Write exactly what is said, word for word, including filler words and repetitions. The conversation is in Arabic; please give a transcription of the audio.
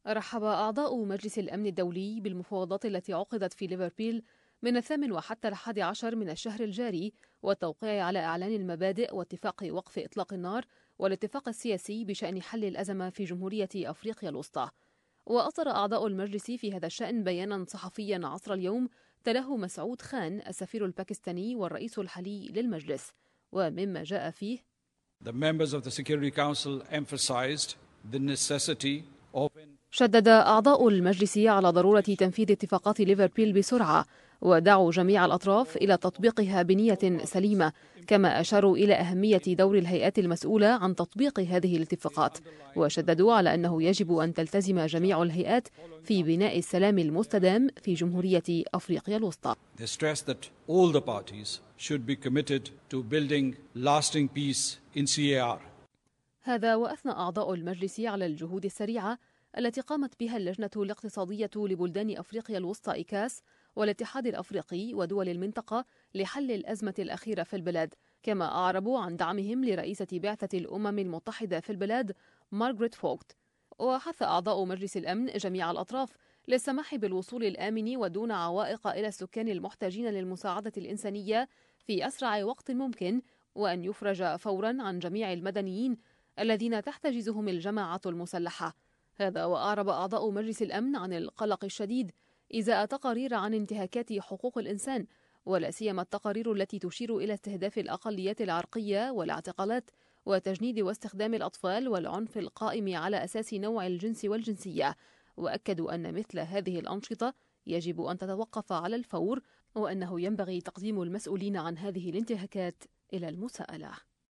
رحب أعضاء مجلس الأمن الدولي بالمفاوضات التي عقدت في ليفربول من الثامن وحتى الحادي عشر من الشهر الجاري، والتوقيع على إعلان المبادئ واتفاق وقف إطلاق النار والاتفاق السياسي بشأن حل الأزمة في جمهورية أفريقيا الوسطى. وأصدر أعضاء المجلس في هذا الشأن بيانا صحفيا عصر اليوم تلاه مسعود خان السفير الباكستاني والرئيس الحالي للمجلس، ومما جاء فيه: The members of the Security Council emphasized the necessity of شدد أعضاء المجلس على ضرورة تنفيذ اتفاقات ليفربول بسرعة، ودعوا جميع الأطراف إلى تطبيقها بنية سليمة، كما أشاروا إلى أهمية دور الهيئات المسؤولة عن تطبيق هذه الاتفاقات، وشددوا على أنه يجب أن تلتزم جميع الهيئات في بناء السلام المستدام في جمهورية أفريقيا الوسطى. They stressed that all the parties should be committed to building lasting peace in C A R. هذا وأثنى أعضاء المجلس على الجهود السريعة التي قامت بها اللجنة الاقتصادية لبلدان أفريقيا الوسطى إيكاس والاتحاد الأفريقي ودول المنطقة لحل الأزمة الأخيرة في البلاد، كما أعربوا عن دعمهم لرئيسة بعثة الأمم المتحدة في البلاد مارغريت فوغت. وحث أعضاء مجلس الأمن جميع الأطراف للسماح بالوصول الآمن ودون عوائق إلى السكان المحتاجين للمساعدة الإنسانية في أسرع وقت ممكن، وأن يفرج فورا عن جميع المدنيين الذين تحتجزهم الجماعة المسلحة. هذا وأعرب أعضاء مجلس الأمن عن القلق الشديد إزاء تقارير عن انتهاكات حقوق الإنسان، ولا سيما التقارير التي تشير إلى استهداف الأقليات العرقية والاعتقالات وتجنيد واستخدام الأطفال والعنف القائم على أساس نوع الجنس والجنسية. وأكدوا أن مثل هذه الأنشطة يجب أن تتوقف على الفور، وأنه ينبغي تقديم المسؤولين عن هذه الانتهاكات إلى المساءلة.